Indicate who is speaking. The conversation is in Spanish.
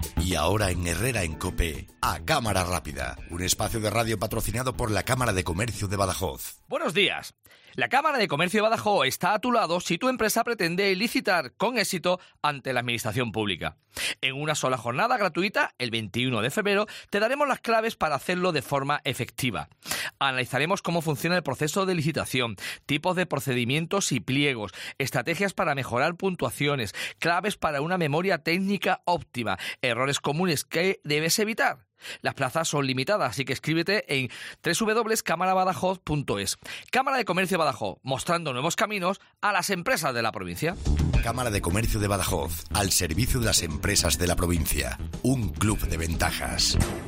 Speaker 1: Y ahora en Herrera en COPE, a Cámara Rápida, un espacio de radio patrocinado por la Cámara de Comercio de Badajoz.
Speaker 2: Buenos días. La Cámara de Comercio de Badajoz está a tu lado si tu empresa pretende licitar con éxito ante la Administración Pública. En una sola jornada gratuita, el 21 de febrero, te daremos las claves para hacerlo de forma efectiva. Analizaremos cómo funciona el proceso de licitación, tipos de procedimientos y pliegos, estrategias para mejorar puntuaciones, claves para una memoria técnica óptima, errores comunes que debes evitar. Las plazas son limitadas, así que escríbete en www.cámarabadajoz.es. Cámara de Comercio de Badajoz, mostrando nuevos caminos a las empresas de la provincia.
Speaker 1: Cámara de Comercio de Badajoz, al servicio de las empresas de la provincia. Un club de ventajas.